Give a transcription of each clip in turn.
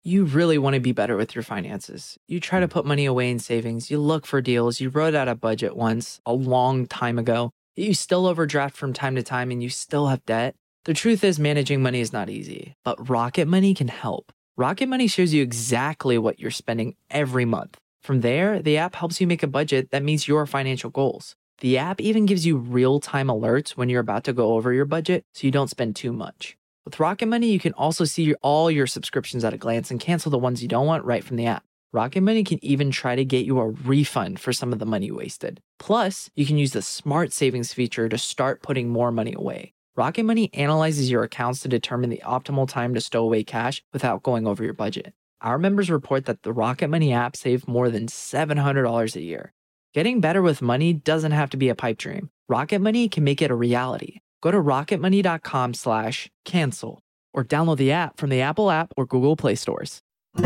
You really want to be better with your finances. You try to put money away in savings, you look for deals, you wrote out a budget once a long time ago, you still overdraft from time to time, and you still have debt. The truth is, managing money is not easy, but Rocket Money can help. Rocket Money shows you exactly what you're spending every month. From there, the app helps you make a budget that meets your financial goals. The app even gives you real time alerts when you're about to go over your budget so you don't spend too much. With Rocket Money, you can also see all your subscriptions at a glance and cancel the ones you don't want right from the app. Rocket Money can even try to get you a refund for some of the money wasted. Plus, you can use the Smart Savings feature to start putting more money away. Rocket Money analyzes your accounts to determine the optimal time to stow away cash without going over your budget. Our members report that the Rocket Money app saved more than $700 a year. Getting better with money doesn't have to be a pipe dream. Rocket Money can make it a reality. Go to rocketmoney.com/cancel or download the app from the Apple app or Google Play stores.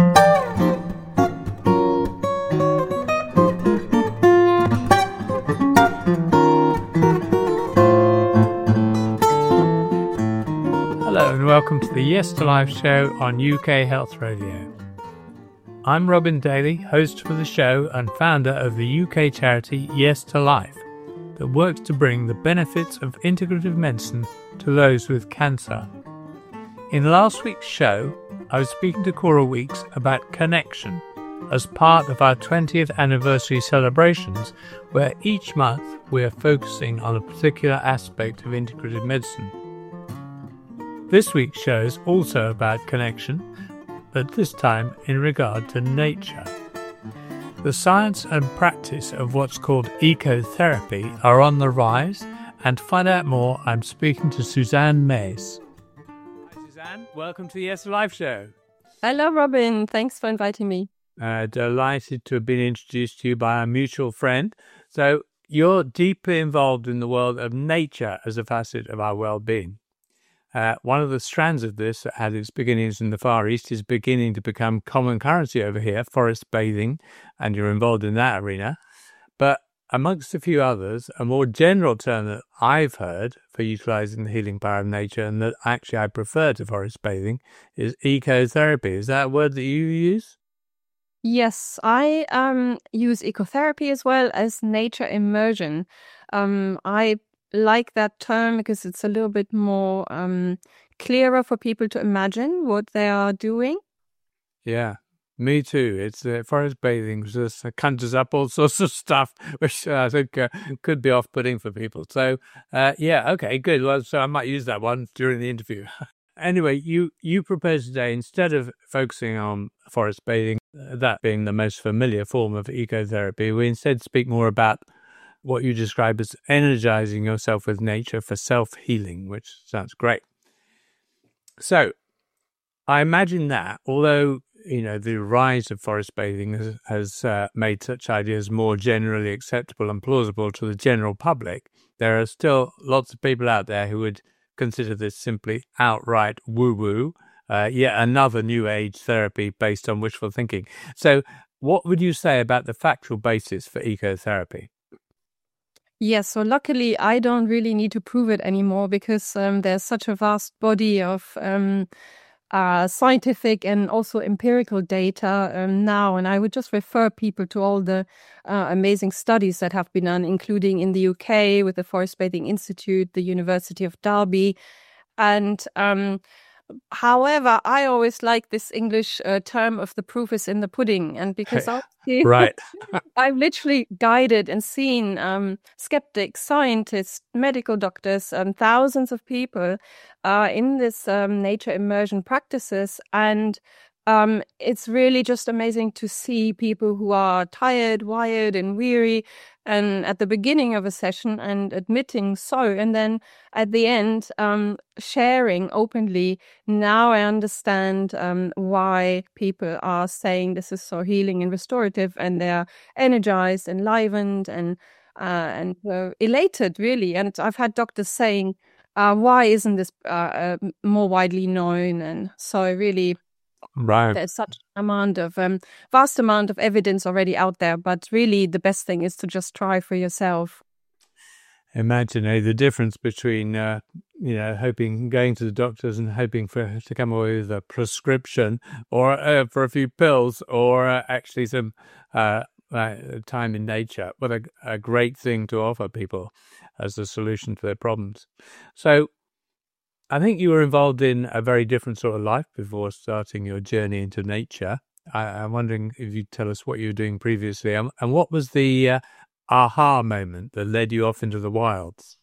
Hello and welcome to the Yes to Life show on UK Health Radio. I'm Robin Daly, host for the show and founder of the UK charity Yes to Life, that works to bring the benefits of integrative medicine to those with cancer. In last week's show, I was speaking to Cora Weeks about connection as part of our 20th anniversary celebrations, where each month we are focusing on a particular aspect of integrative medicine. This week's show is also about connection, but this time in regard to nature. The science and practice of what's called ecotherapy are on the rise, and to find out more, I'm speaking to Suzanne Mays. Hi Suzanne, welcome to the Yes to Life show. Hello Robin, thanks for inviting me. Delighted to have been introduced to you by our mutual friend. So you're deeply involved in the world of nature as a facet of our well-being. One of the strands of this that had its beginnings in the Far East is beginning to become common currency over here, forest bathing, and you're involved in that arena. But amongst a few others, a more general term that I've heard for utilising the healing power of nature, and that actually I prefer to forest bathing, is ecotherapy. Is that a word that you use? Yes, I use ecotherapy as well as nature immersion. I like that term because it's a little bit more clearer for people to imagine what they are doing. Yeah, me too. It's forest bathing just conjures up all sorts of stuff, which I think could be off-putting for people. So, yeah, okay, good. Well, so I might use that one during the interview. Anyway, you propose today, instead of focusing on forest bathing, that being the most familiar form of ecotherapy, we instead speak more about what you describe as energizing yourself with nature for self-healing, which sounds great. So, I imagine that, although, the rise of forest bathing has made such ideas more generally acceptable and plausible to the general public, there are still lots of people out there who would consider this simply outright woo-woo, yet another new age therapy based on wishful thinking. So, what would you say about the factual basis for ecotherapy? Yes, so luckily I don't really need to prove it anymore because there's such a vast body of scientific and also empirical data now. And I would just refer people to all the amazing studies that have been done, including in the UK with the Forest Bathing Institute, the University of Derby. And however, I always like this English term of the proof is in the pudding. And because right. I've literally guided and seen skeptics, scientists, medical doctors, thousands of people in this nature immersion practices. And it's really just amazing to see people who are tired, wired, and weary, and at the beginning of a session and admitting so, and then at the end sharing openly. Now I understand why people are saying this is so healing and restorative, and they're energized, enlivened, and elated, really. And I've had doctors saying, "Why isn't this more widely known?" And so really. Right. There's such vast amount of evidence already out there, but really the best thing is to just try for yourself. imagine the difference between going to the doctors and hoping to come away with a prescription or for a few pills or actually some time in nature. What a great thing to offer people as a solution to their problems. So I think you were involved in a very different sort of life before starting your journey into nature. I'm wondering if you'd tell us what you were doing previously and what was the aha moment that led you off into the wilds?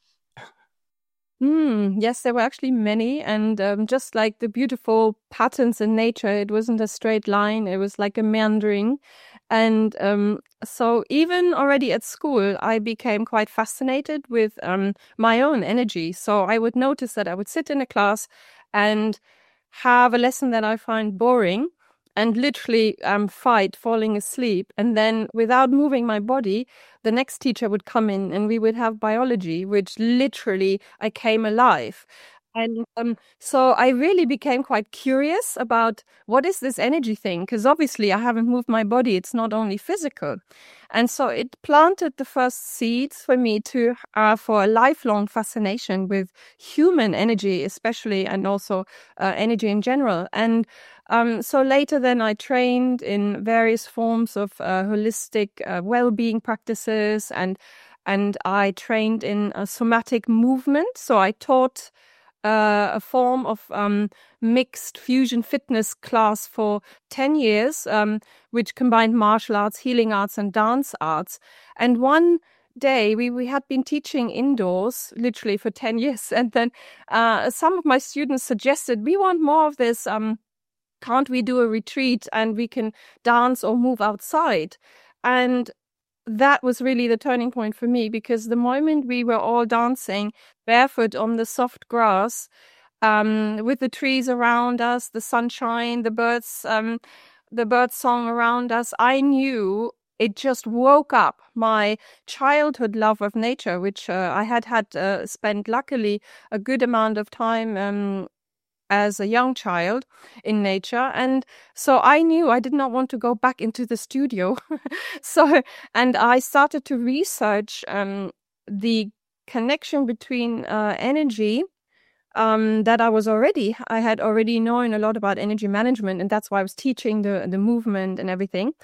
Yes, there were actually many. And just like the beautiful patterns in nature, it wasn't a straight line. It was like a meandering. And so even already at school, I became quite fascinated with my own energy. So I would notice that I would sit in a class and have a lesson that I find boring and literally fight falling asleep. And then without moving my body, the next teacher would come in and we would have biology, which literally I came alive. And so I really became quite curious about what is this energy thing? Because obviously I haven't moved my body. It's not only physical. And so it planted the first seeds for me for a lifelong fascination with human energy, especially, and also energy in general. And so later then I trained in various forms of holistic well-being practices, and I trained in somatic movement. So I taught a form of mixed fusion fitness class for 10 years, which combined martial arts, healing arts, and dance arts. And one day we had been teaching indoors literally for 10 years. And then some of my students suggested, we want more of this. Can't we do a retreat and we can dance or move outside? And that was really the turning point for me, because the moment we were all dancing barefoot on the soft grass, with the trees around us, the sunshine, the bird song around us, I knew it just woke up my childhood love of nature, which I had spent luckily a good amount of time as a young child in nature. And so I knew I did not want to go back into the studio. And I started to research the connection between energy that I had already known a lot about energy management, and that's why I was teaching the movement and everything.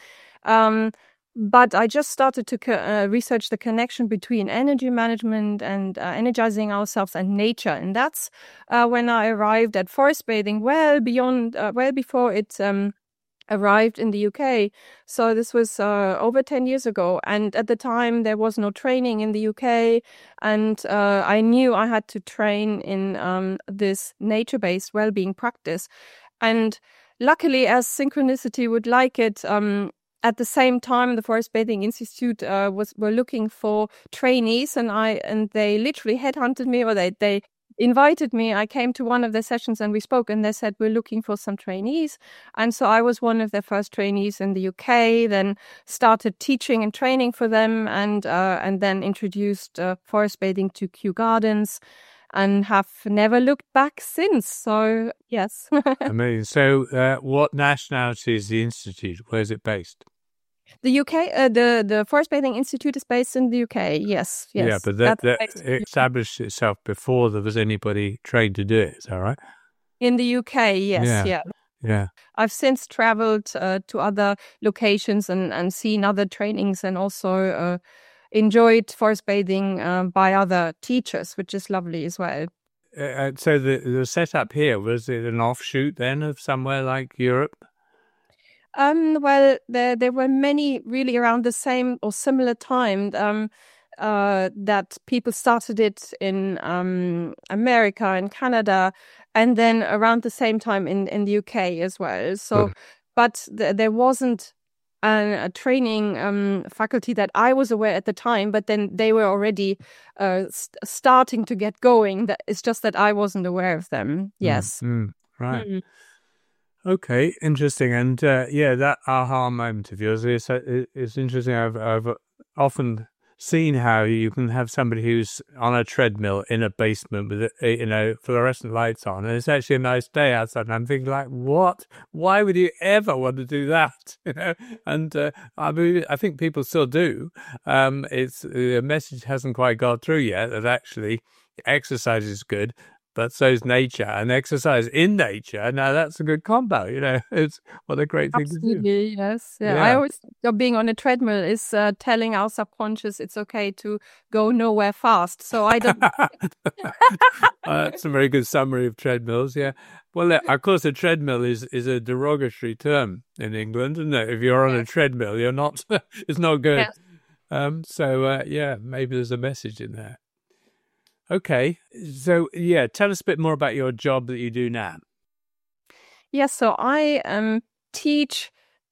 But I just started to research the connection between energy management and energizing ourselves and nature. And that's when I arrived at forest bathing well before it arrived in the UK. So this was over 10 years ago. And at the time, there was no training in the UK. And I knew I had to train in this nature-based well-being practice. And luckily, as synchronicity would like it, at the same time, the Forest Bathing Institute were looking for trainees, and they literally headhunted me, or they invited me. I came to one of their sessions and we spoke, and they said, we're looking for some trainees. And so I was one of their first trainees in the UK, then started teaching and training for them, and then introduced forest bathing to Kew Gardens, and have never looked back since. So, yes. Amazing. So, what nationality is the institute? Where is it based? The UK, the Forest Bathing Institute is based in the UK, yes. Yeah, but that established itself before there was anybody trained to do it, is that right? In the UK, yes, yeah. I've since traveled to other locations and seen other trainings, and also enjoyed forest bathing by other teachers, which is lovely as well. So the setup here, was it an offshoot then of somewhere like Europe? Well, there were many really around the same or similar time that people started it in America and Canada, and then around the same time in the UK as well. So, but there wasn't a training faculty that I was aware at the time, but then they were already starting to get going. It's just that I wasn't aware of them. Yes. Right. Mm. Okay, interesting. And that aha moment of yours is interesting. I've often seen how you can have somebody who's on a treadmill in a basement with, fluorescent lights on, and it's actually a nice day outside. And I'm thinking, like, what? Why would you ever want to do that? And I think people still do. It's the message hasn't quite got through yet that actually exercise is good. But so's nature, and exercise in nature. Now that's a good combo, It's what a great thing to do. Absolutely, yes. Yeah. I always think being on a treadmill is telling our subconscious it's okay to go nowhere fast. So I don't. That's a very good summary of treadmills. Yeah. Well, of course, a treadmill is a derogatory term in England, isn't it? If you're on a treadmill, you're not. It's not good. Yes. Maybe there's a message in there. Okay. So, tell us a bit more about your job that you do now. Yes, so I teach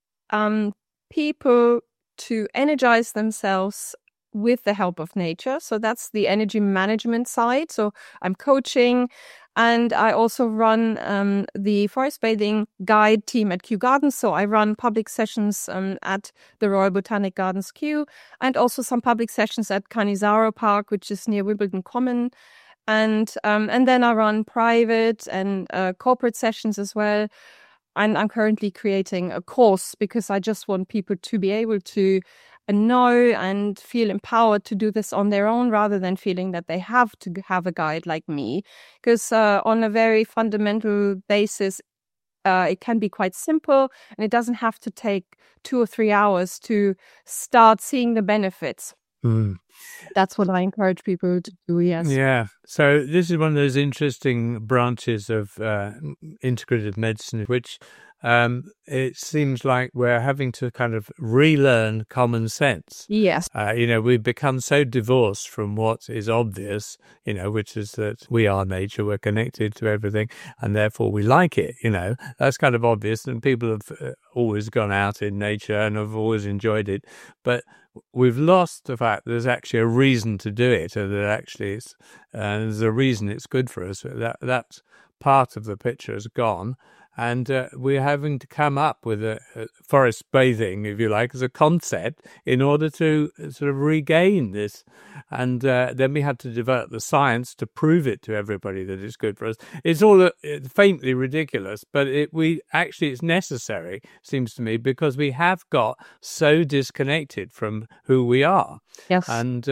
people to energize themselves with the help of nature. So that's the energy management side. So I'm coaching, and I also run the forest bathing guide team at Kew Gardens. So I run public sessions at the Royal Botanic Gardens Kew, and also some public sessions at Cannizaro Park, which is near Wimbledon Common. And then I run private and corporate sessions as well. And I'm currently creating a course because I just want people to be able to know and feel empowered to do this on their own, rather than feeling that they have to have a guide like me. Because on a very fundamental basis, it can be quite simple, and it doesn't have to take 2 or 3 hours to start seeing the benefits. That's what I encourage people to do, yes. Yeah. So this is one of those interesting branches of integrative medicine, which it seems like we're having to kind of relearn common sense. Yes. We've become so divorced from what is obvious, which is that we are nature, we're connected to everything, and therefore we like it, That's kind of obvious, and people have always gone out in nature and have always enjoyed it. But we've lost the fact that there's actually a reason to do it, or that actually there's a reason it's good for us. That part of the picture is gone. And we're having to come up with a forest bathing, if you like, as a concept in order to sort of regain this. And then we had to develop the science to prove it to everybody that it's good for us. It's all faintly ridiculous, but it's necessary, seems to me, because we have got so disconnected from who we are. Yes. And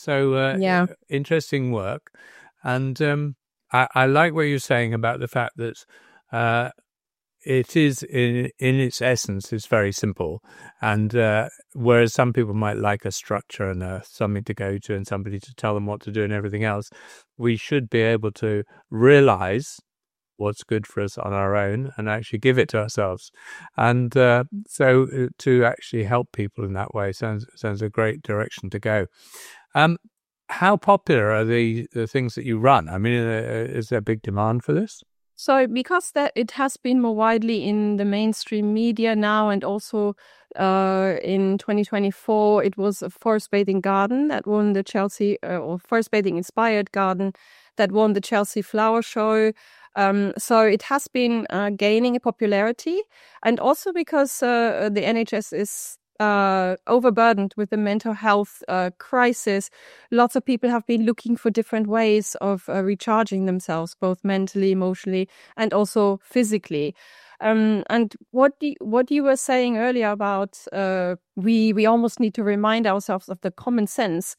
interesting work. And I like what you're saying about the fact that it is in its essence, it's very simple. And whereas some people might like a structure and something to go to and somebody to tell them what to do and everything else, we should be able to realize what's good for us on our own and actually give it to ourselves. And so to actually help people in that way sounds a great direction to go. How popular are the things that you run? I mean, is there big demand for this? So because it has been more widely in the mainstream media now, and also in 2024, it was a forest bathing garden that won the Chelsea, or forest bathing inspired garden that won the Chelsea Flower Show. So it has been gaining a popularity, and also because the NHS is overburdened with the mental health crisis. Lots of people have been looking for different ways of recharging themselves, both mentally, emotionally, and also physically. And what you were saying earlier about we almost need to remind ourselves of the common sense.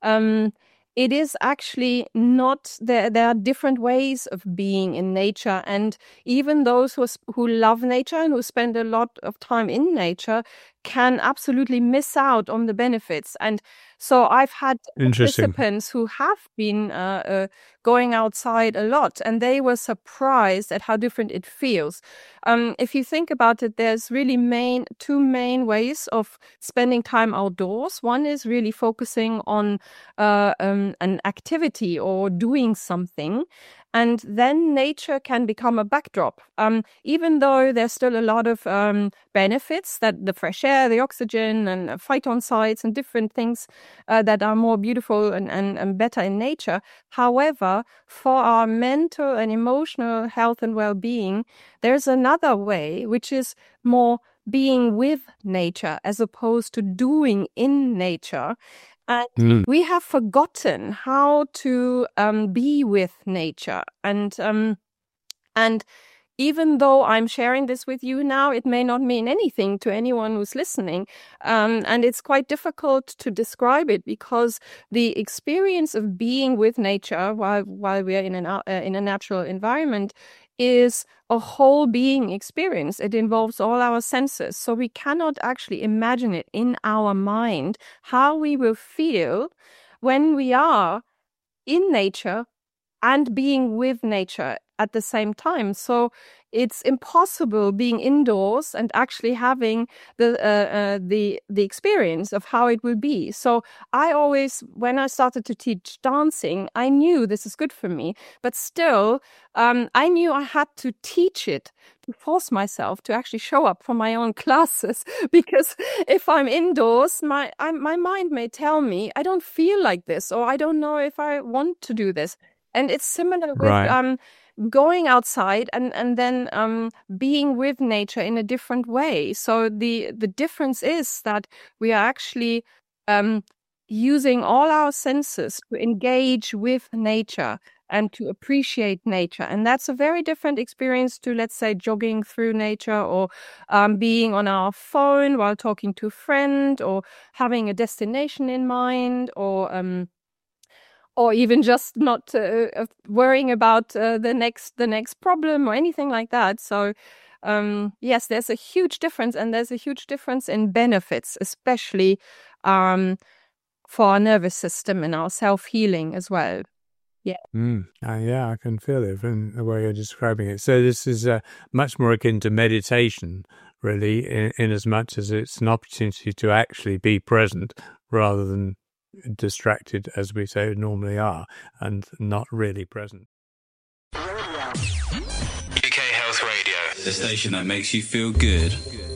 It is actually not there. There are different ways of being in nature, and even those who love nature and who spend a lot of time in nature can absolutely miss out on the benefits. And so I've had participants who have been going outside a lot, and they were surprised at how different it feels. If you think about it, there's really two main ways of spending time outdoors. One is really focusing on an activity or doing something. And then nature can become a backdrop. Even though there's still a lot of benefits, that the fresh air, the oxygen, and phytoncides and different things that are more beautiful and better in nature. However, for our mental and emotional health and well-being, there's another way, which is more being with nature as opposed to doing in nature. And we have forgotten how to be with nature. And even though I'm sharing this with you now, it may not mean anything to anyone who's listening. And it's quite difficult to describe it, because the experience of being with nature while we are in a natural environment is a whole being experience. It involves all our senses. So we cannot actually imagine it in our mind how we will feel when we are in nature and being with nature at the same time. So it's impossible being indoors and actually having the experience of how it will be. So I always, when I started to teach dancing, I knew this is good for me, but still, I knew I had to teach it, to force myself to actually show up for my own classes. Because if I'm indoors, my mind may tell me I don't feel like this, or I don't know if I want to do this. And it's similar with going outside and then being with nature in a different way. So the difference is that we are actually using all our senses to engage with nature and to appreciate nature. And that's a very different experience to, let's say, jogging through nature, or being on our phone while talking to a friend, or having a destination in mind, or even just not worrying about the next problem or anything like that. So yes, there's a huge difference, and there's a huge difference in benefits, especially for our nervous system and our self-healing as well. Yeah. Yeah, I can feel it from the way you're describing it. So this is much more akin to meditation, really, in as much as it's an opportunity to actually be present rather than distracted, as we say normally are, and not really present. UK Health Radio, the station that makes you feel good.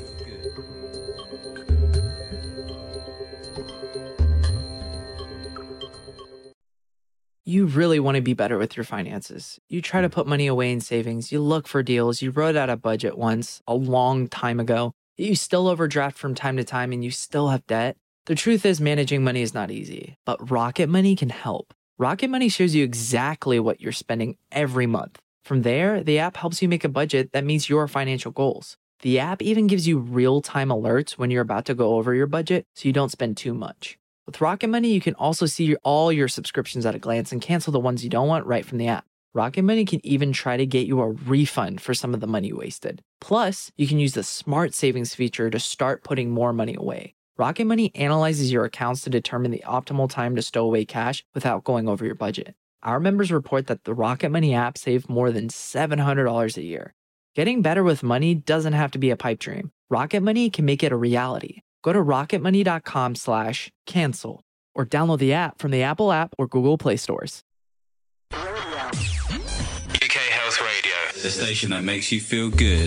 You really want to be better with your finances. You try to put money away in savings. You look for deals. You wrote out a budget once a long time ago. You still overdraft from time to time, and you still have debt. The truth is, managing money is not easy, but Rocket Money can help. Rocket Money shows you exactly what you're spending every month. From there, the app helps you make a budget that meets your financial goals. The app even gives you real-time alerts when you're about to go over your budget, so you don't spend too much. With Rocket Money, you can also see all your subscriptions at a glance and cancel the ones you don't want right from the app. Rocket Money can even try to get you a refund for some of the money wasted. Plus, you can use the Smart Savings feature to start putting more money away. Rocket Money analyzes your accounts to determine the optimal time to stow away cash without going over your budget. Our members report that the Rocket Money app saved more than $700 a year. Getting better with money doesn't have to be a pipe dream. Rocket Money can make it a reality. Go to rocketmoney.com/cancel or download the app from the Apple app or Google Play stores. UK Health Radio, the station that makes you feel good.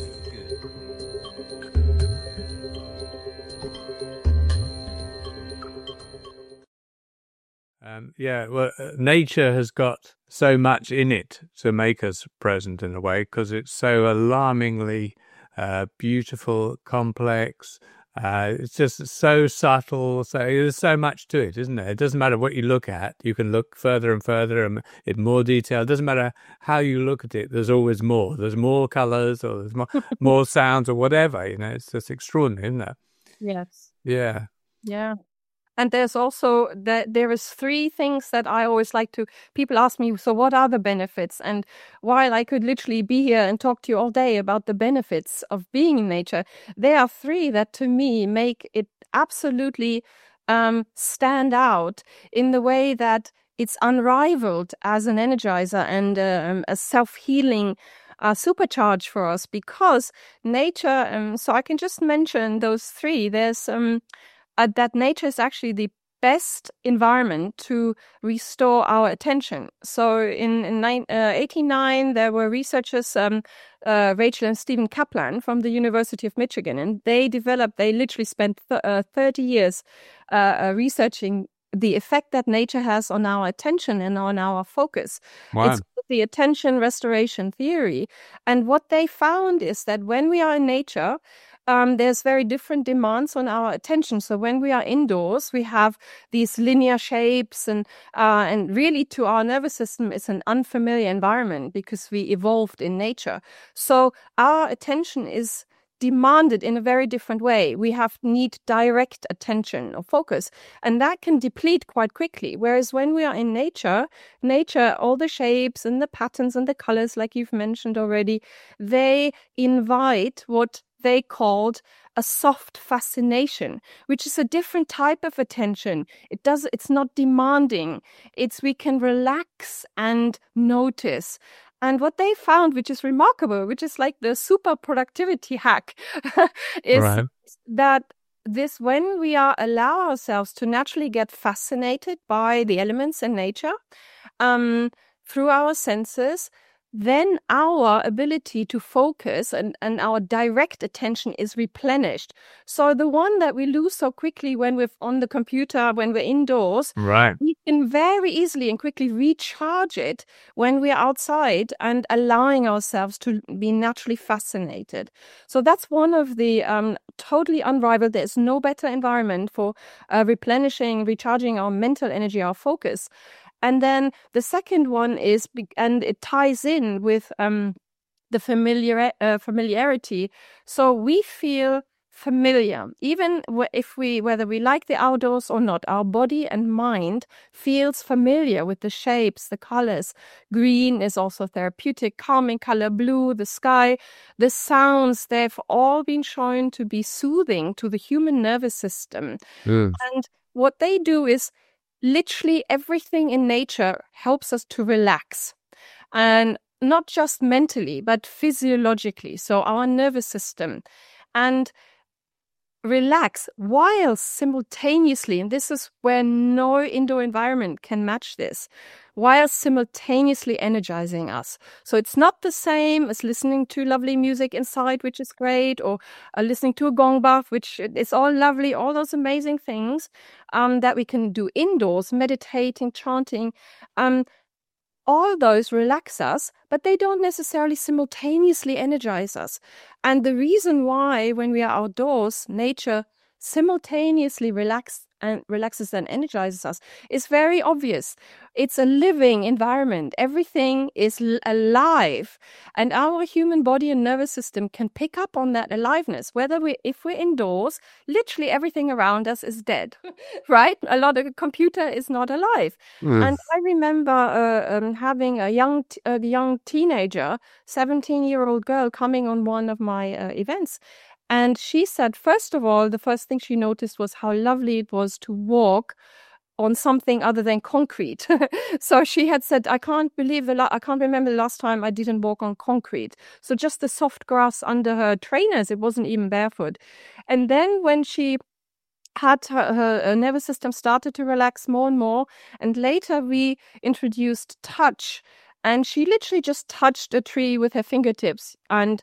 Nature has got so much in it to make us present in a way, because it's so alarmingly beautiful, complex. It's just so subtle. So there's so much to it, isn't there? It doesn't matter what you look at. You can look further and further and in more detail. It doesn't matter how you look at it. There's always more. There's more colors, or there's more sounds, or whatever. It's just extraordinary, isn't it? Yes. Yeah. Yeah. And there's also there is three things that I always like to, people ask me, so what are the benefits? And while I could literally be here and talk to you all day about the benefits of being in nature, there are three that to me make it absolutely stand out in the way that it's unrivaled as an energizer and a self-healing supercharge for us, because nature, so I can just mention those three. There's that nature is actually the best environment to restore our attention. So in 1889, there were researchers, Rachel and Stephen Kaplan from the University of Michigan, and they literally spent 30 years researching the effect that nature has on our attention and on our focus. Wow. It's the attention restoration theory. And what they found is that when we are in nature, there's very different demands on our attention. So when we are indoors, we have these linear shapes, and really to our nervous system, it's an unfamiliar environment because we evolved in nature. So our attention is demanded in a very different way. We need direct attention or focus, and that can deplete quite quickly. Whereas when we are in nature, all the shapes and the patterns and the colors, like you've mentioned already, they invite what they called a soft fascination, which is a different type of attention. It's not demanding. We can relax and notice. And what they found, which is remarkable, which is like the super productivity hack, is that when we allow ourselves to naturally get fascinated by the elements in nature through our senses, then our ability to focus and our direct attention is replenished. So the one that we lose so quickly when we're on the computer, when we're indoors, we can very easily and quickly recharge it when we're outside and allowing ourselves to be naturally fascinated. So that's one of the totally unrivaled. There's no better environment for replenishing, recharging our mental energy, our focus. And then the second one is, and it ties in with the familiarity. So we feel familiar, even whether we like the outdoors or not. Our body and mind feels familiar with the shapes, the colors. Green is also therapeutic, calming color. Blue, the sky, the sounds. They've all been shown to be soothing to the human nervous system. And what they do is, literally everything in nature helps us to relax, and not just mentally, but physiologically. So our nervous system, and relax while simultaneously, and this is where no indoor environment can match this, while simultaneously energizing us. So it's not the same as listening to lovely music inside, which is great, or listening to a gong bath, which is all lovely, all those amazing things that we can do indoors, meditating, chanting. All those relax us, but they don't necessarily simultaneously energize us. And the reason why, when we are outdoors, nature simultaneously relaxes and energizes us is very obvious. It's a living environment. Everything is alive, and our human body and nervous system can pick up on that aliveness. If we're indoors, literally everything around us is dead, right? A lot of the computer is not alive. And I remember having a young teenager, 17-year-old girl, coming on one of my events. And she said, first of all, the first thing she noticed was how lovely it was to walk on something other than concrete. So she had said, I can't remember the last time I didn't walk on concrete. So just the soft grass under her trainers, it wasn't even barefoot. And then when she had her nervous system started to relax more and more, and later we introduced touch, and she literally just touched a tree with her fingertips, and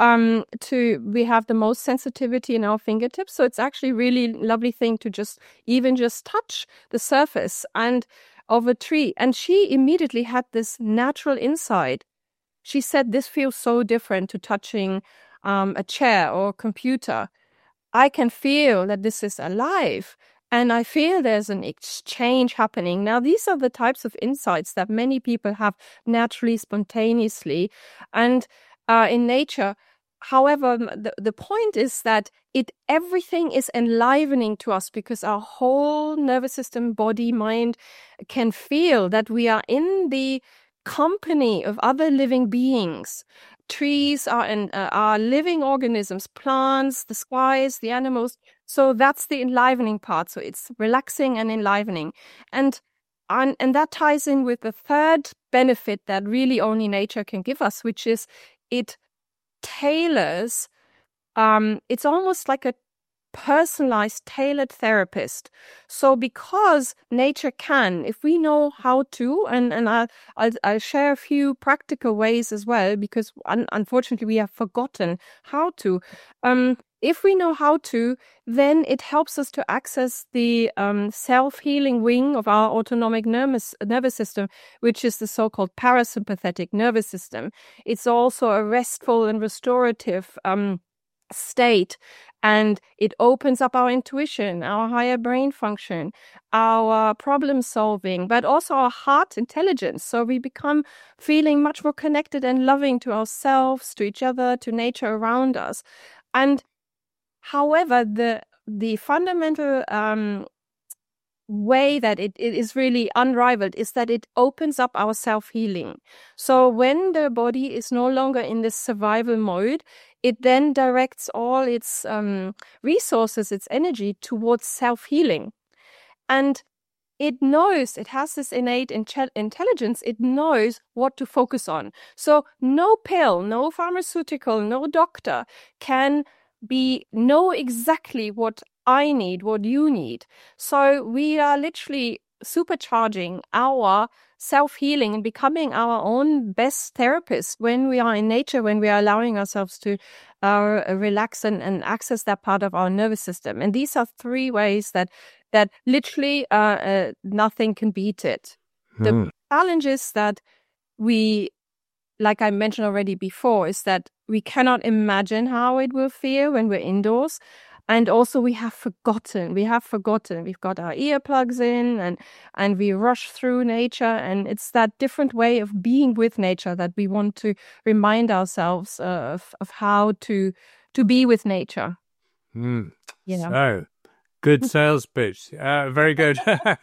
we have the most sensitivity in our fingertips, so it's actually really lovely thing to just touch the surface of a tree. And she immediately had this natural insight. She said, this feels so different to touching a chair or a computer. I can feel that this is alive, and I feel there's an exchange happening. Now, these are the types of insights that many people have naturally, spontaneously, and in nature. However, the point is that everything is enlivening to us, because our whole nervous system, body, mind can feel that we are in the company of other living beings. Trees are living organisms, plants, the skies, the animals. So that's the enlivening part. So it's relaxing and enlivening. And that ties in with the third benefit that really only nature can give us, which is it tailors. It's almost like a personalized, tailored therapist. So because nature can, if we know how to, and I'll share a few practical ways as well, because unfortunately we have forgotten how to. If we know how to, then it helps us to access the self-healing wing of our autonomic nervous system, which is the so-called parasympathetic nervous system. It's also a restful and restorative state, and it opens up our intuition, our higher brain function, our problem solving, but also our heart intelligence. So we become feeling much more connected and loving to ourselves, to each other, to nature around us. And however, the fundamental way that it is really unrivaled is that it opens up our self-healing. So when the body is no longer in this survival mode, it then directs all its resources, its energy towards self-healing. And it knows, it has this innate intelligence, it knows what to focus on. So no pill, no pharmaceutical, no doctor can know exactly what I need, what you need. So we are literally supercharging our self-healing and becoming our own best therapist when we are in nature, when we are allowing ourselves to relax and access that part of our nervous system. And these are 3 ways that literally nothing can beat it. The challenge is that we, like I mentioned already before, is that we cannot imagine how it will feel when we're indoors. And also we have forgotten. We've got our earplugs in and we rush through nature. And it's that different way of being with nature that we want to remind ourselves of how to be with nature. So, good sales pitch. Very good.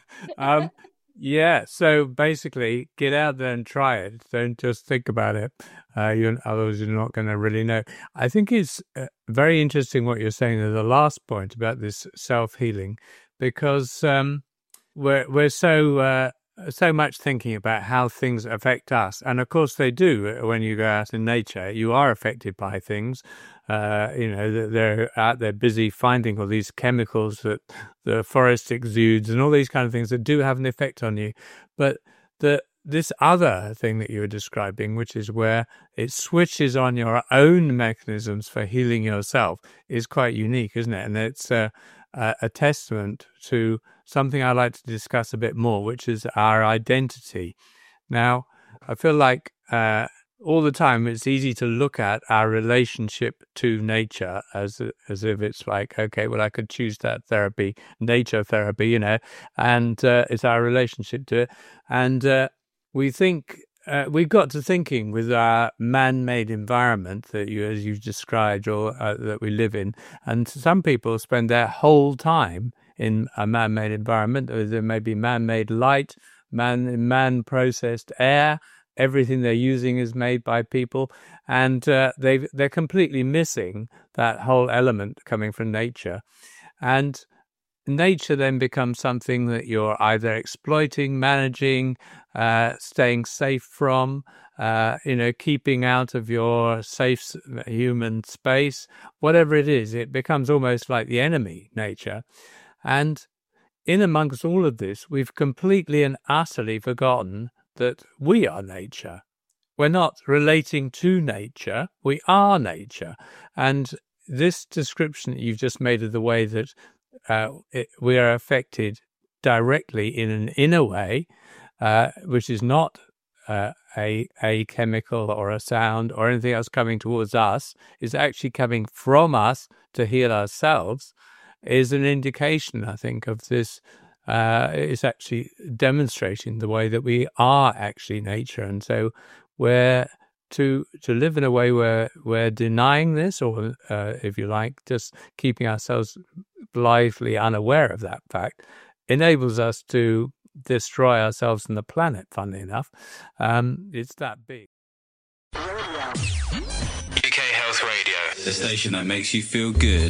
Yeah, so basically, get out there and try it. Don't just think about it. Otherwise, you're not going to really know. I think it's very interesting what you're saying at the last point about this self-healing, because we're so much thinking about how things affect us. And of course they do. When you go out in nature, you are affected by things. They're out there busy finding all these chemicals that the forest exudes and all these kind of things that do have an effect on you. But this other thing that you were describing, which is where it switches on your own mechanisms for healing yourself, is quite unique, isn't it? And it's a testament to something I like to discuss a bit more, which is our identity. Now, I feel like all the time it's easy to look at our relationship to nature as if it's like, okay, well, I could choose that therapy, nature therapy, and it's our relationship to it. And we think we've got to thinking with our man-made environment that as you described, or that we live in. And some people spend their whole time in a man-made environment. There may be man-made light, man-processed air. Everything they're using is made by people, and they're completely missing that whole element coming from nature. And nature then becomes something that you're either exploiting, managing, staying safe from, keeping out of your safe human space. Whatever it is, it becomes almost like the enemy, nature. And in amongst all of this, we've completely and utterly forgotten that we are nature. We're not relating to nature, we are nature. And this description that you've just made of the way that we are affected directly in an inner way, which is not a chemical or a sound or anything else coming towards us, is actually coming from us to heal ourselves, is an indication, I think, of this. It's actually demonstrating the way that we are actually nature. And so we're to live in a way where we're denying this, or if you like, just keeping ourselves blithely unaware of that fact, enables us to destroy ourselves and the planet, funnily enough. It's that big. UK Health Radio, the station that makes you feel good.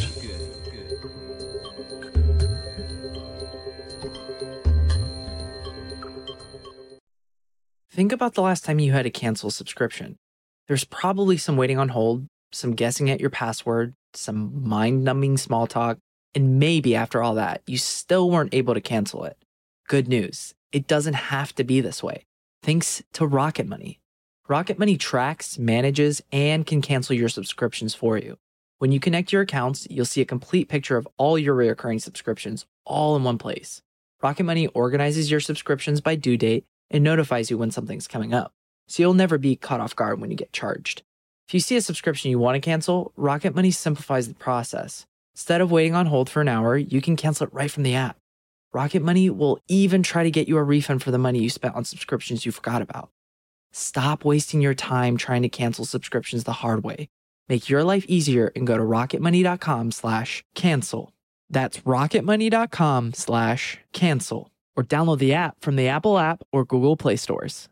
Think about the last time you had to cancel a subscription. There's probably some waiting on hold, some guessing at your password, some mind-numbing small talk, and maybe after all that, you still weren't able to cancel it. Good news, it doesn't have to be this way. Thanks to Rocket Money. Rocket Money tracks, manages, and can cancel your subscriptions for you. When you connect your accounts, you'll see a complete picture of all your recurring subscriptions all in one place. Rocket Money organizes your subscriptions by due date and notifies you when something's coming up, so you'll never be caught off guard when you get charged. If you see a subscription you want to cancel, Rocket Money simplifies the process. Instead of waiting on hold for an hour, you can cancel it right from the app. Rocket Money will even try to get you a refund for the money you spent on subscriptions you forgot about. Stop wasting your time trying to cancel subscriptions the hard way. Make your life easier and go to rocketmoney.com/cancel. That's rocketmoney.com/cancel. Or download the app from the Apple app or Google Play stores.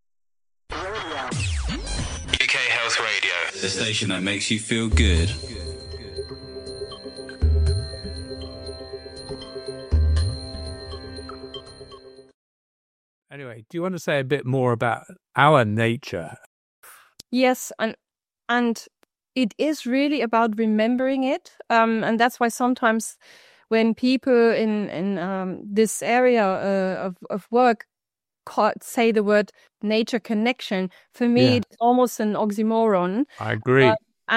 UK Health Radio, the station that makes you feel good. Anyway, do you want to say a bit more about our nature? Yes, and it is really about remembering it, and that's why sometimes when people in this area of work say the word nature connection, for me it's almost an oxymoron. I agree.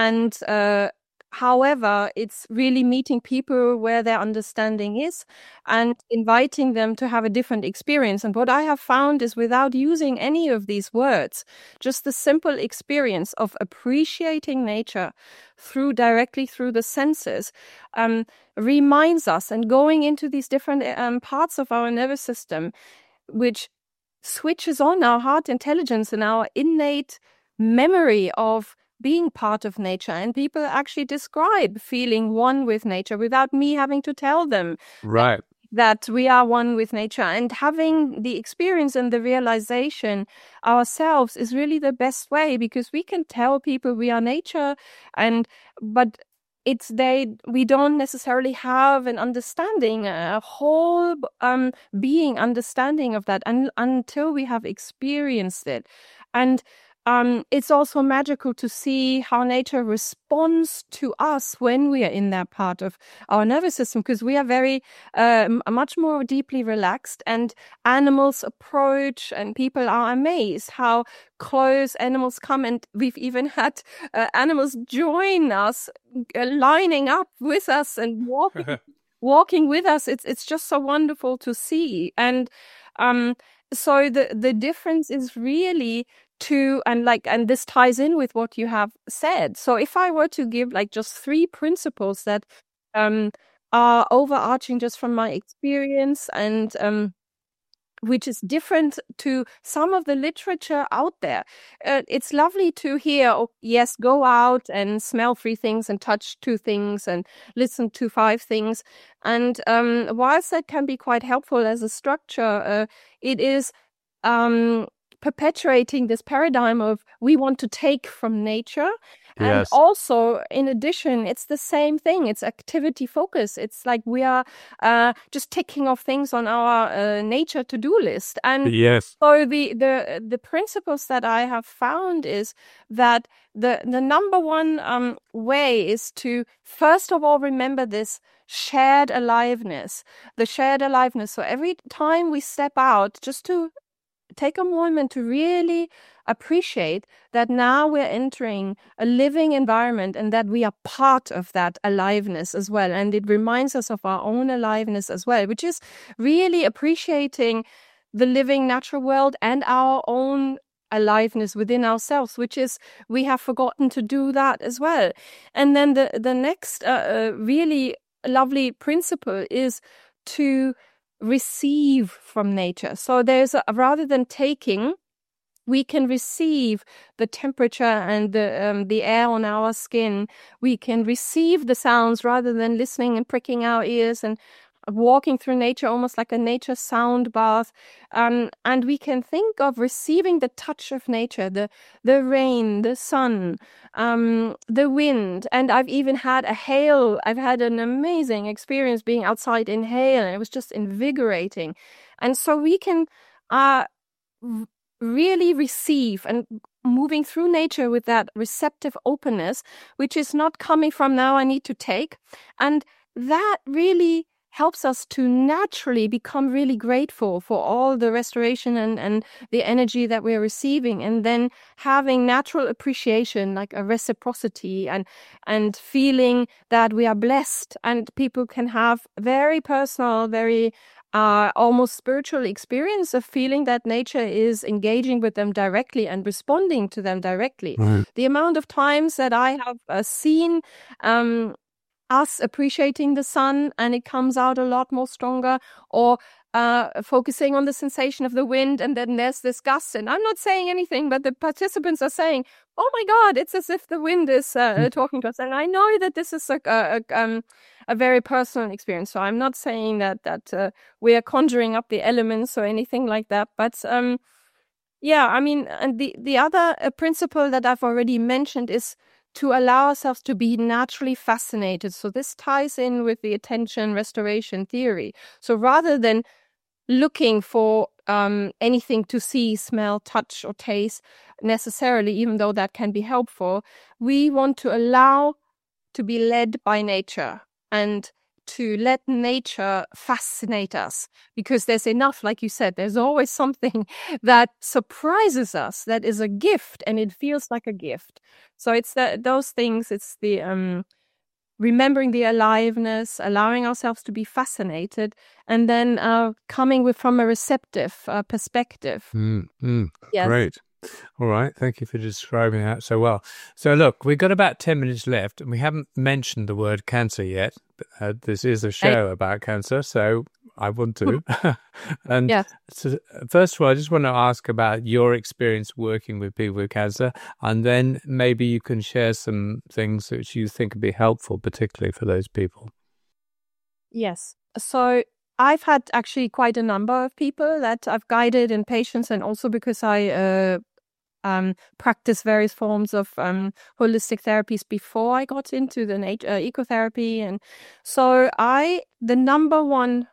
However, it's really meeting people where their understanding is and inviting them to have a different experience. And what I have found is, without using any of these words, just the simple experience of appreciating nature directly through the senses reminds us, and going into these different parts of our nervous system, which switches on our heart intelligence and our innate memory of being part of nature. And people actually describe feeling one with nature without me having to tell them that we are one with nature. And having the experience and the realization ourselves is really the best way, because we can tell people we are nature, but we don't necessarily have an understanding, a whole being understanding of that until we have experienced it. And it's also magical to see how nature responds to us when we are in that part of our nervous system, because we are very much more deeply relaxed, and animals approach, and people are amazed how close animals come. And we've even had animals join us, lining up with us and walking with us. It's just so wonderful to see. And so the difference is really and this ties in with what you have said. So if I were to give just 3 principles that are overarching just from my experience, and which is different to some of the literature out there. It's lovely to hear, yes, go out and smell 3 things and touch 2 things and listen to 5 things. And whilst that can be quite helpful as a structure, it is perpetuating this paradigm of we want to take from nature. And also, in addition, it's the same thing. It's activity focus. It's like we are just ticking off things on our nature to-do list. And so the principles that I have found is that the number one way is to, first of all, remember this shared aliveness. The shared aliveness. So every time we step out, just to take a moment to really appreciate that now we're entering a living environment, and that we are part of that aliveness as well. And it reminds us of our own aliveness as well, which is really appreciating the living natural world and our own aliveness within ourselves, which is, we have forgotten to do that as well. And then the next really lovely principle is to receive from nature. So there's rather than taking, we can receive the temperature and the air on our skin. We can receive the sounds rather than listening and pricking our ears and walking through nature almost like a nature sound bath. And we can think of receiving the touch of nature, the rain, the sun, the wind. And I've even had hail. I've had an amazing experience being outside in hail, and it was just invigorating. And so we can really receive, and moving through nature with that receptive openness, which is not coming from now I need to take. And that really helps us to naturally become really grateful for all the restoration and the energy that we're receiving, and then having natural appreciation, like a reciprocity, and feeling that we are blessed. And people can have very personal, very almost spiritual experience of feeling that nature is engaging with them directly and responding to them directly. Right. The amount of times that I have seen us appreciating the sun and it comes out a lot more stronger, or focusing on the sensation of the wind, and then there's this gust, and I'm not saying anything, but the participants are saying, oh my God, it's as if the wind is talking to us. And I know that this is a very personal experience, so I'm not saying that we are conjuring up the elements or anything like that, but yeah, I mean, and the other principle that I've already mentioned is to allow ourselves to be naturally fascinated. So this ties in with the attention restoration theory. So rather than looking for anything to see, smell, touch, or taste necessarily, even though that can be helpful, we want to allow to be led by nature and to let nature fascinate us, because there's enough, like you said, there's always something that surprises us, that is a gift, and it feels like a gift. So it's those things, it's the remembering the aliveness, allowing ourselves to be fascinated, and then coming from a receptive perspective. Yes. Great. All right. Thank you for describing that so well. So look, we've got about 10 minutes left, and we haven't mentioned the word cancer yet. This is a show about cancer, so I want to. And yes. So first of all, I just want to ask about your experience working with people with cancer, and then maybe you can share some things which you think would be helpful, particularly for those people. Yes. So I've had actually quite a number of people that I've guided in patients, and also because I practice various forms of holistic therapies before I got into the ecotherapy. And so the number one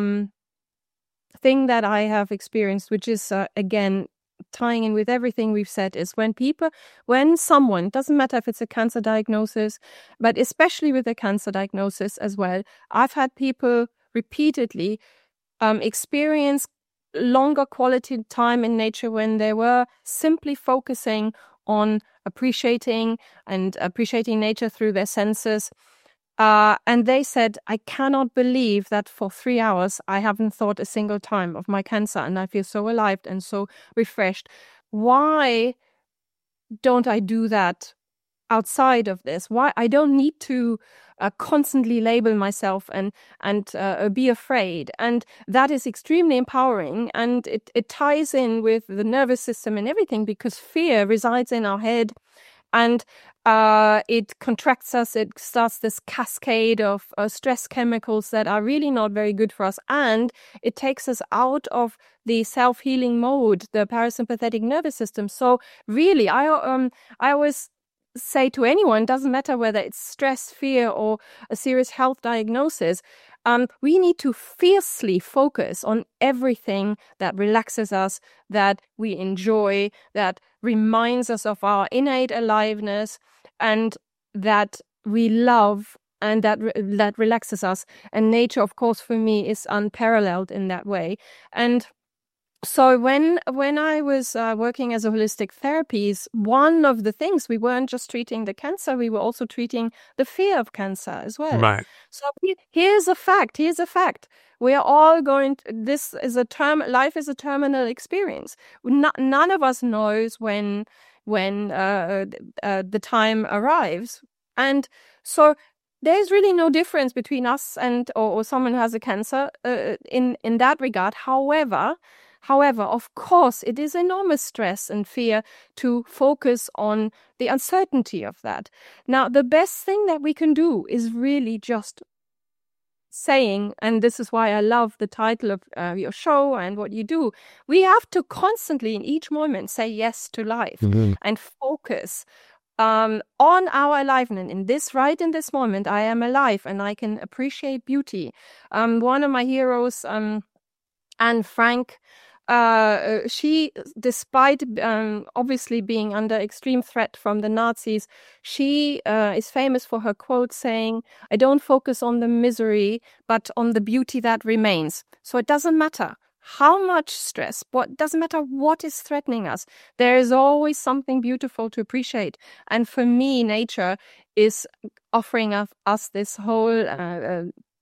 thing that I have experienced, which is again tying in with everything we've said, is when someone, doesn't matter if it's a cancer diagnosis, but especially with a cancer diagnosis as well, I've had people repeatedly experience longer quality time in nature when they were simply focusing on appreciating nature through their senses. And they said, I cannot believe that for 3 hours I haven't thought a single time of my cancer, and I feel so alive and so refreshed. Why don't I do that outside of this? Why I don't need to constantly label myself and be afraid. And that is extremely empowering, and it ties in with the nervous system and everything, because fear resides in our head, and it contracts us. It starts this cascade of stress chemicals that are really not very good for us, and it takes us out of the self-healing mode, the parasympathetic nervous system. So really, I always say to anyone, doesn't matter whether it's stress, fear, or a serious health diagnosis, we need to fiercely focus on everything that relaxes us, that we enjoy, that reminds us of our innate aliveness, and that we love, and that relaxes us. And nature, of course, for me is unparalleled in that way. And so when I was working as a holistic therapist, one of the things, we weren't just treating the cancer, we were also treating the fear of cancer as well. Right. So here's a fact. We are all this is life is a terminal experience. None of us knows when the time arrives. And so there's really no difference between us or someone who has a cancer in that regard. However, of course, it is enormous stress and fear to focus on the uncertainty of that. Now, the best thing that we can do is really just saying, and this is why I love the title of your show and what you do, we have to constantly in each moment say yes to life and focus on our aliveness. In this moment, I am alive and I can appreciate beauty. One of my heroes, Anne Frank, she, despite obviously being under extreme threat from the Nazis, she is famous for her quote saying, I don't focus on the misery, but on the beauty that remains. So it doesn't matter how much stress, doesn't matter what is threatening us, there is always something beautiful to appreciate. And for me, nature is offering us this whole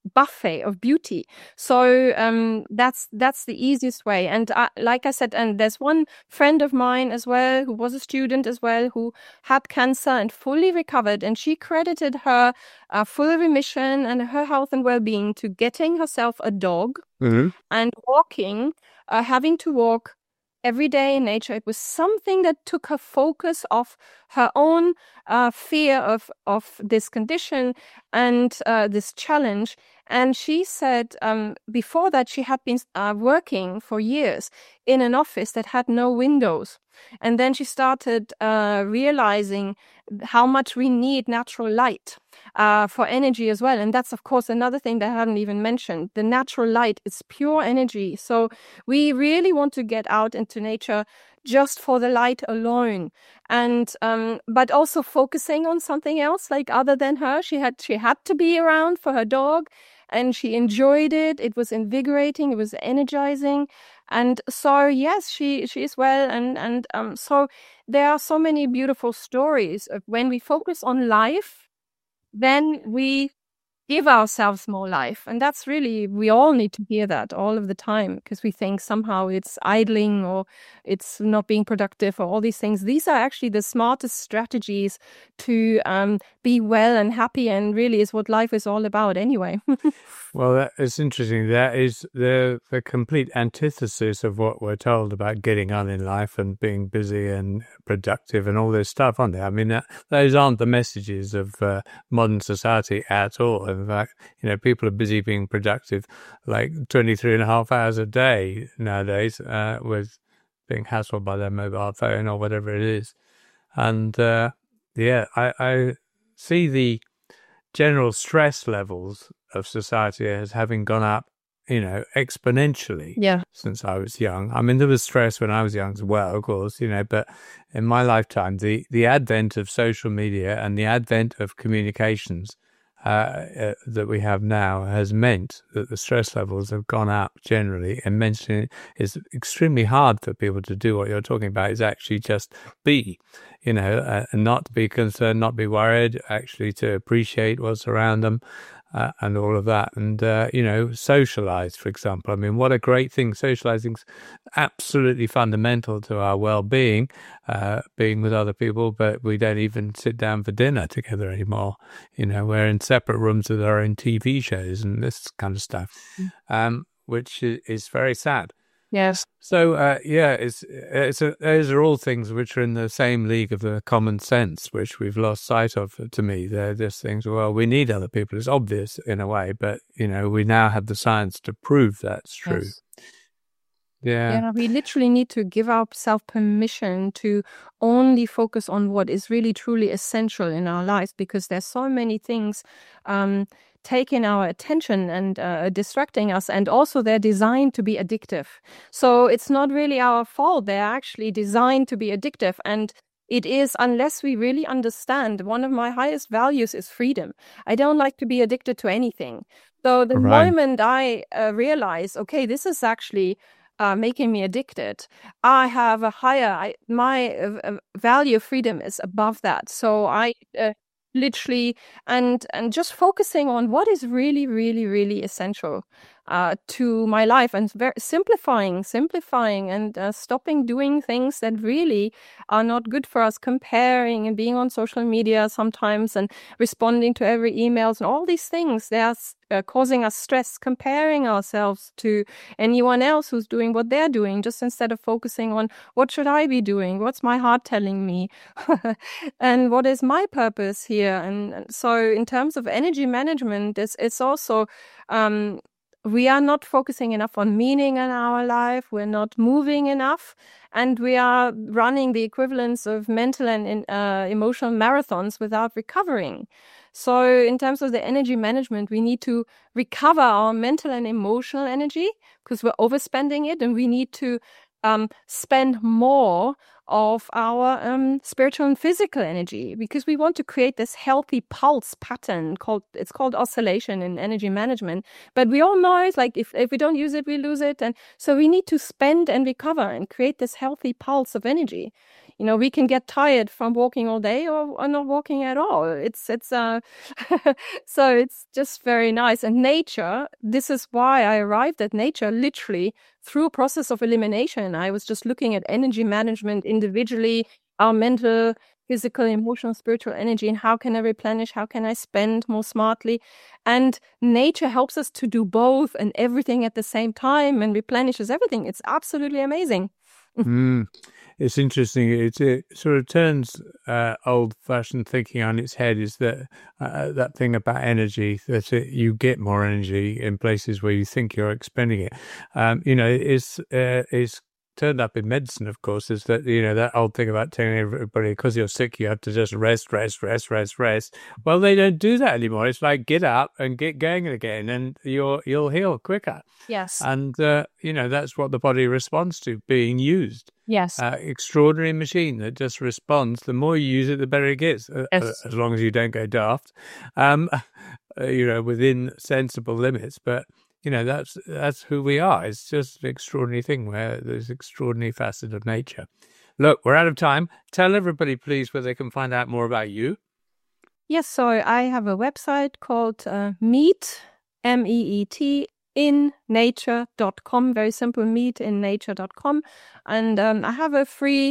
buffet of beauty. So that's the easiest way. And like I said, and there's one friend of mine as well who was a student as well who had cancer and fully recovered, and she credited her full remission and her health and well-being to getting herself a dog and walking, having to walk every day in nature. It was something that took her focus off her own fear of this condition and this challenge. And she said before that she had been working for years in an office that had no windows. And then she started realizing how much we need natural light for energy as well. And that's, of course, another thing that I hadn't even mentioned. The natural light is pure energy. So we really want to get out into nature just for the light alone. And but also focusing on something else, like other than her. She had to be around for her dog, and she enjoyed it. It was invigorating. It was energizing. And so, yes, she is well. And so there are so many beautiful stories of when we focus on life, then we give ourselves more life. And that's really, we all need to hear that all of the time, because we think somehow it's idling or it's not being productive or all these things. These are actually the smartest strategies to be well and happy, and really is what life is all about anyway. Well, that is interesting. That is the complete antithesis of what we're told about getting on in life and being busy and productive and all this stuff, aren't they? I mean, those aren't the messages of modern society at all. In fact, people are busy being productive like 23 and a half hours a day nowadays with being hassled by their mobile phone or whatever it is. And I see the general stress levels of society as having gone up, exponentially since I was young. I mean, there was stress when I was young as well, of course, but in my lifetime, the advent of social media and the advent of communications that we have now has meant that the stress levels have gone up generally immensely. It's extremely hard for people to do what you're talking about, is actually just be, and not be concerned, not be worried, actually to appreciate what's around them. And all of that, and socialize, for example. I mean, what a great thing! Socializing's absolutely fundamental to our well-being, being with other people. But we don't even sit down for dinner together anymore. We're in separate rooms with our own TV shows and this kind of stuff, which is very sad. Yes. So, those are all things which are in the same league of the common sense, which we've lost sight of. To me, they're just things, well, we need other people. It's obvious in a way, but, we now have the science to prove that's true. Yes. Yeah, we literally need to give ourselves permission to only focus on what is really, truly essential in our lives, because there's so many things taking our attention and distracting us, and also they're designed to be addictive. So it's not really our fault. They're actually designed to be addictive, and it is, unless we really understand, one of my highest values is freedom. I don't like to be addicted to anything. So the moment I realize, okay, this is actually making me addicted, I have a higher, my value of freedom is above that. So I literally, and just focusing on what is really, really, really essential to my life, and simplifying and stopping doing things that really are not good for us, comparing and being on social media sometimes and responding to every emails and all these things. They are causing us stress, comparing ourselves to anyone else who's doing what they're doing, just instead of focusing on what should I be doing, what's my heart telling me, and what is my purpose here. And so in terms of energy management, it's also we are not focusing enough on meaning in our life. We're not moving enough, and we are running the equivalents of mental and emotional marathons without recovering. So in terms of the energy management, we need to recover our mental and emotional energy, because we're overspending it, and we need to spend more of our spiritual and physical energy, because we want to create this healthy pulse pattern it's called oscillation in energy management. But we all know it's like if we don't use it, we lose it. And so we need to spend and recover and create this healthy pulse of energy. we can get tired from walking all day or not walking at all. It's so it's just very nice. And nature, this is why I arrived at nature literally through a process of elimination. I was just looking at energy management individually, our mental, physical, emotional, spiritual energy, and how can I replenish, how can I spend more smartly. And nature helps us to do both and everything at the same time and replenishes everything. It's absolutely amazing. It's interesting. It sort of turns old-fashioned thinking on its head. Is that thing about energy, that you get more energy in places where you think you're expending it. Is turned up in medicine, of course, is that, that old thing about telling everybody because you're sick, you have to just rest. Well, they don't do that anymore. It's like, get up and get going again and you'll heal quicker. Yes. And, that's what the body responds to, being used. Yes. Extraordinary machine that just responds. The more you use it, the better it gets, Yes. as long as you don't go daft, within sensible limits. But that's who we are. It's just an extraordinary thing where there's extraordinary facet of nature. Look, we're out of time. Tell everybody, please, where they can find out more about you. Yes, so I have a website called MEET, MEET, innature.com. Very simple, meetinnature.com. And I have a free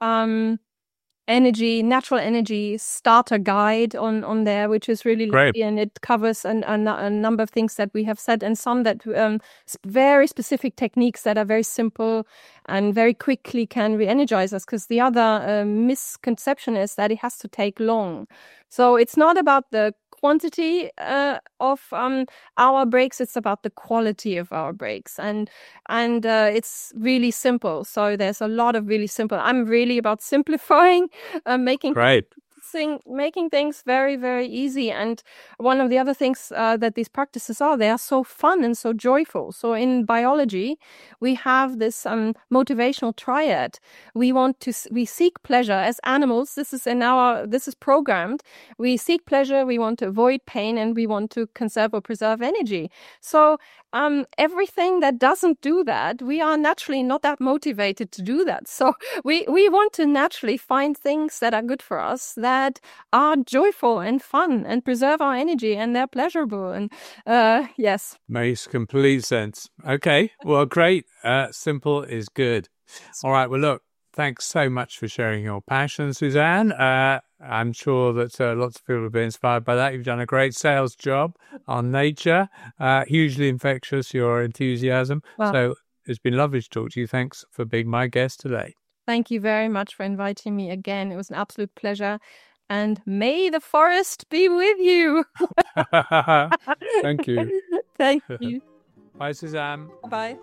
natural energy starter guide on there, which is really lovely, and it covers a number of things that we have said, and some that very specific techniques that are very simple and very quickly can re-energize us, because the other misconception is that it has to take long. So it's not about the quantity of our breaks, it's about the quality of our breaks, and it's really simple. So there's a lot of really simple. I'm really about simplifying, making things very, very easy. And one of the other things that these practices they are so fun and so joyful. So in biology, we have this motivational triad. We seek pleasure as animals. This is programmed. We seek pleasure, we want to avoid pain, and we want to conserve or preserve energy. So everything that doesn't do that, we are naturally not that motivated to do that. So we want to naturally find things that are good for us, that are joyful and fun and preserve our energy, and they're pleasurable. And yes. Makes complete sense. Okay, well, great. Simple is good. All right, well, look, thanks so much for sharing your passion, Suzanne. I'm sure that lots of people have been inspired by that. You've done a great sales job on nature, hugely infectious, your enthusiasm. Wow. So it's been lovely to talk to you. Thanks for being my guest today. Thank you very much for inviting me again. It was an absolute pleasure. And may the forest be with you. Thank you. Thank you. Bye, Suzanne. Bye.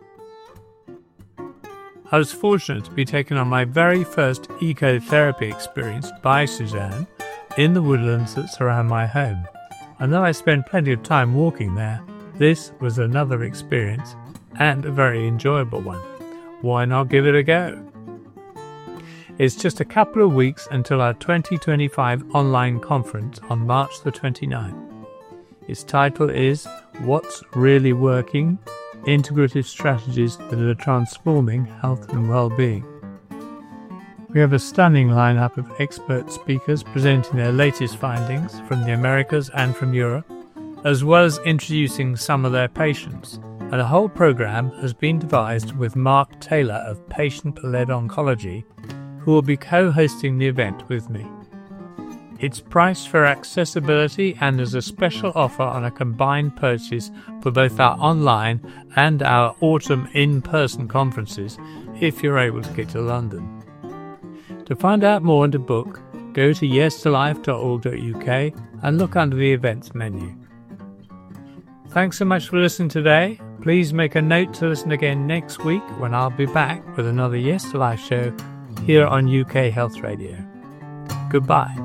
I was fortunate to be taken on my very first ecotherapy experience by Suzanne in the woodlands that surround my home. And though I spend plenty of time walking there, this was another experience, and a very enjoyable one. Why not give it a go? It's just a couple of weeks until our 2025 online conference on March the 29th. Its title is What's Really Working? Integrative Strategies that are Transforming Health and Well-Being. We have a stunning lineup of expert speakers presenting their latest findings from the Americas and from Europe, as well as introducing some of their patients. And the whole program has been devised with Mark Taylor of Patient-Led Oncology, who will be co-hosting the event with me. It's priced for accessibility and there's a special offer on a combined purchase for both our online and our autumn in-person conferences if you're able to get to London. To find out more and to book, go to yestolife.org.uk and look under the events menu. Thanks so much for listening today. Please make a note to listen again next week when I'll be back with another Yes to Life show here on UK Health Radio. Goodbye.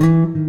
you.